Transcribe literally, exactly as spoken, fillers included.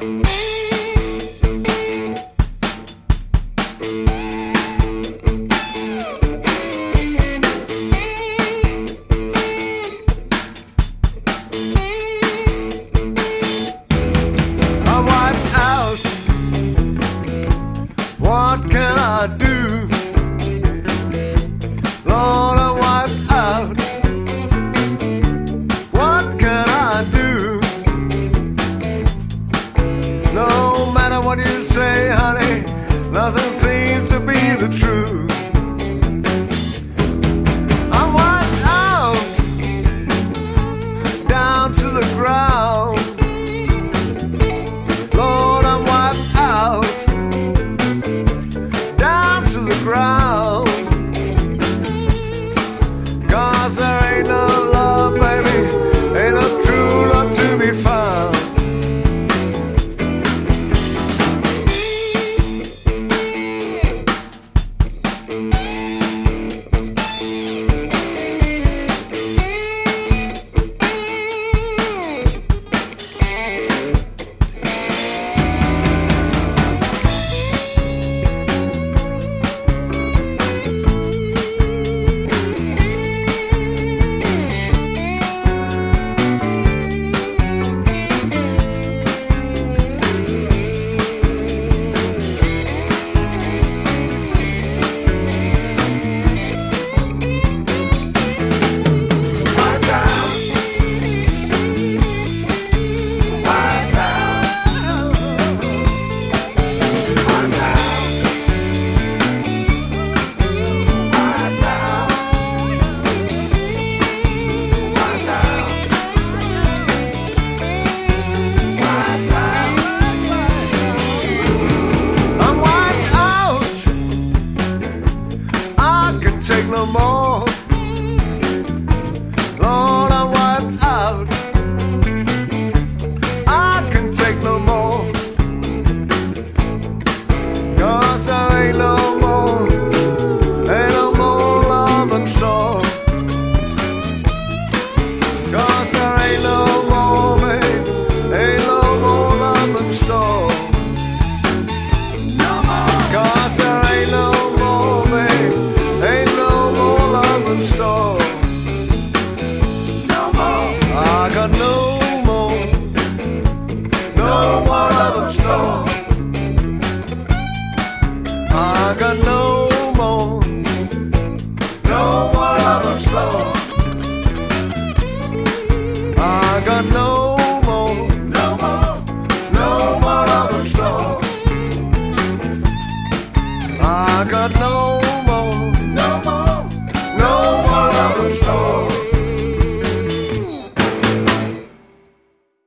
What can I do? Lord, I'm wiped out. What can I do? No matter what you say, honey, nothing seems to be the truth. I'm wiped out, down to the ground. Lord, I'm wiped out, down to the ground. 'Cause there ain't no love, baby, ain't no true love to be found. Take no more. Lord, I'm wiped out. I can take no more. 'Cause there ain't no more, ain't no more love in store. 'Cause there ain't no more, babe, ain't no more love in store. 'Cause there ain't no more, babe, ain't no more love in store. No more. I got no more, no more love in store. I got no more, no more love in store. I got no more, no more, no more love in store. I got no